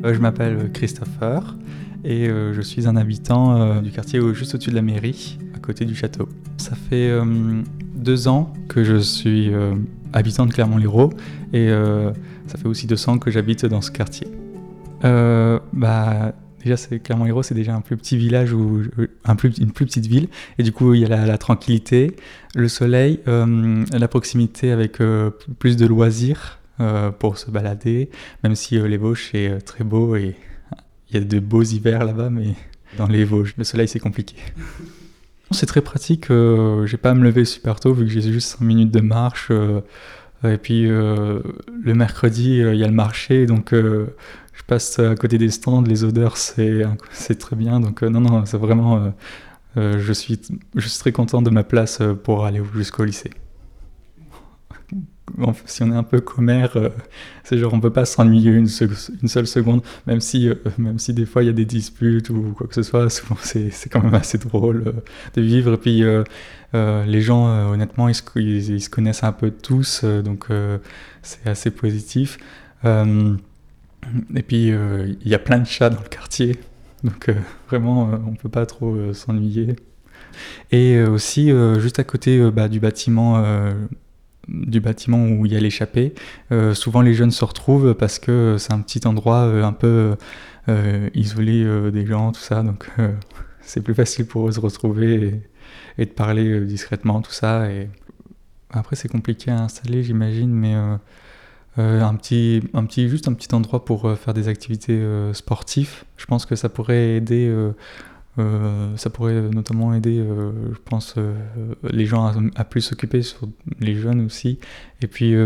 Je m'appelle Christopher et je suis un habitant du quartier juste au-dessus de la mairie, à côté du château. Ça fait 2 ans que je suis habitant de Clermont-Lérault et ça fait aussi 2 ans que j'habite dans ce quartier. Déjà, Clermont-Lérault, c'est déjà un plus petit village, une plus petite ville. Et du coup, il y a la tranquillité, le soleil, la proximité avec plus de loisirs pour se balader. Même si les Vosges, c'est très beau et il y a de beaux hivers là-bas, mais dans les Vosges, le soleil, c'est compliqué. C'est très pratique, j'ai pas à me lever super tôt vu que j'ai juste 5 minutes de marche. Et puis le mercredi, il y a le marché, donc je passe à côté des stands, les odeurs, c'est très bien. Donc non, c'est vraiment, je suis très content de ma place pour aller jusqu'au lycée. Si on est un peu commère, c'est genre on peut pas s'ennuyer une seule seconde, même si des fois il y a des disputes ou quoi que ce soit, souvent c'est quand même assez drôle de vivre. Et puis les gens, honnêtement, ils se connaissent un peu tous, donc c'est assez positif. Et puis il y a plein de chats dans le quartier, donc vraiment on peut pas trop s'ennuyer. Et aussi juste à côté du bâtiment où il y a l'échappée, souvent les jeunes se retrouvent parce que c'est un petit endroit un peu isolé des gens, tout ça, donc c'est plus facile pour eux de se retrouver et de parler discrètement, tout ça. Et après c'est compliqué à installer, j'imagine, mais juste un petit endroit pour faire des activités sportives, je pense que ça pourrait aider. Ça pourrait notamment aider, je pense, les gens à plus s'occuper, sur les jeunes aussi. Et puis,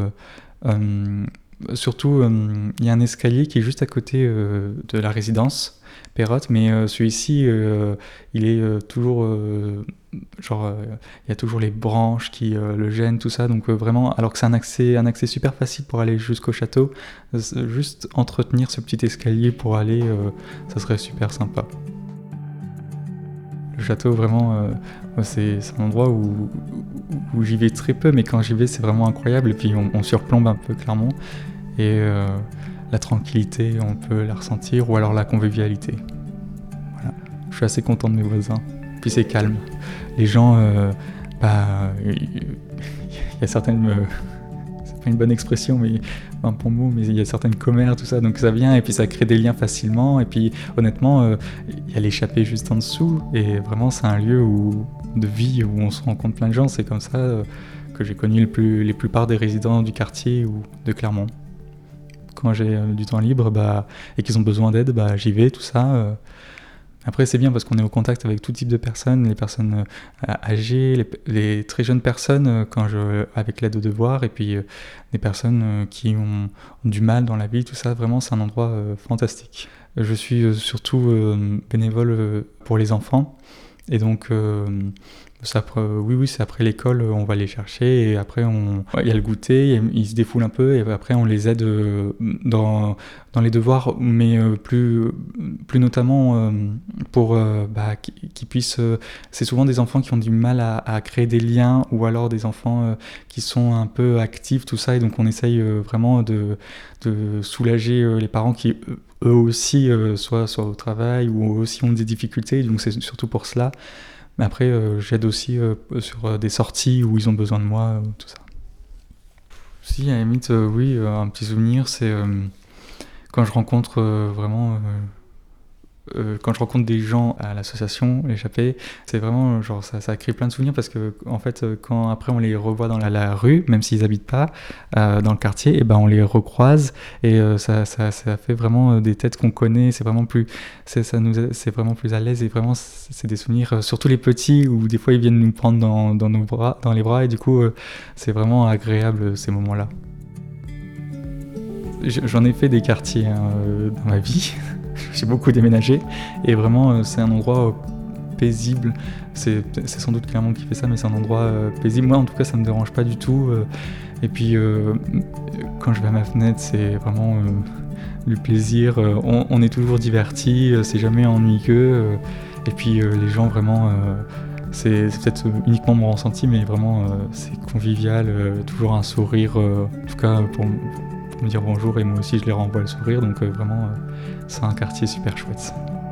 surtout, il y a un escalier qui est juste à côté de la résidence Perrotte, mais celui-ci, il est toujours... il y a toujours les branches qui le gênent, tout ça. Donc vraiment, alors que c'est un accès super facile pour aller jusqu'au château, juste entretenir ce petit escalier pour aller, ça serait super sympa. Le château, vraiment, c'est un endroit où j'y vais très peu, mais quand j'y vais, c'est vraiment incroyable. Et puis, on surplombe un peu Clermont. Et la tranquillité, on peut la ressentir, ou alors la convivialité. Voilà. Je suis assez content de mes voisins. Puis, c'est calme. Les gens, il y a certaines... c'est pas une bonne expression, mais un bon mot, mais il y a certaines commères, tout ça, donc ça vient et puis ça crée des liens facilement. Et puis honnêtement, il y a l'échappée juste en dessous, et vraiment c'est un lieu de vie où on se rencontre plein de gens. C'est comme ça que j'ai connu les plupart des résidents du quartier ou de Clermont. Quand j'ai du temps libre et qu'ils ont besoin d'aide, j'y vais, tout ça. Après, c'est bien parce qu'on est au contact avec tout type de personnes, les personnes âgées, les très jeunes personnes avec l'aide aux devoirs, et puis des personnes qui ont du mal dans la vie, tout ça. Vraiment, c'est un endroit fantastique. Je suis surtout bénévole pour les enfants, et donc c'est après l'école, on va les chercher, et après il y a le goûter, ils se défoulent un peu, et après on les aide dans les devoirs, mais plus notamment pour qu'ils puissent... c'est souvent des enfants qui ont du mal à créer des liens, ou alors des enfants qui sont un peu actifs, tout ça, et donc on essaye vraiment de soulager les parents qui eux aussi soit au travail, ou aussi ont des difficultés, donc c'est surtout pour cela. Mais après, j'aide aussi sur des sorties où ils ont besoin de moi, tout ça. Si, à la limite, oui, un petit souvenir, c'est quand je rencontre quand je rencontre des gens à l'association L'échappée, c'est vraiment genre ça crée plein de souvenirs, parce que en fait quand après on les revoit dans la rue, même s'ils habitent pas dans le quartier, et on les recroise, et ça fait vraiment des têtes qu'on connaît. C'est vraiment c'est vraiment plus à l'aise, et vraiment c'est des souvenirs, surtout les petits, où des fois ils viennent nous prendre dans les bras, et du coup c'est vraiment agréable ces moments-là. J'en ai fait des quartiers dans ma vie. J'ai beaucoup déménagé, et vraiment c'est un endroit paisible. C'est sans doute Clermont qui fait ça, mais c'est un endroit paisible. Moi en tout cas ça me dérange pas du tout. Et puis quand je vais à ma fenêtre, c'est vraiment du plaisir. On est toujours divertis, c'est jamais ennuyeux. Et puis les gens vraiment, c'est peut-être uniquement mon ressenti, mais vraiment c'est convivial, toujours un sourire, en tout cas pour pour me dire bonjour et moi aussi je les renvoie le sourire. Donc vraiment, c'est un quartier super chouette.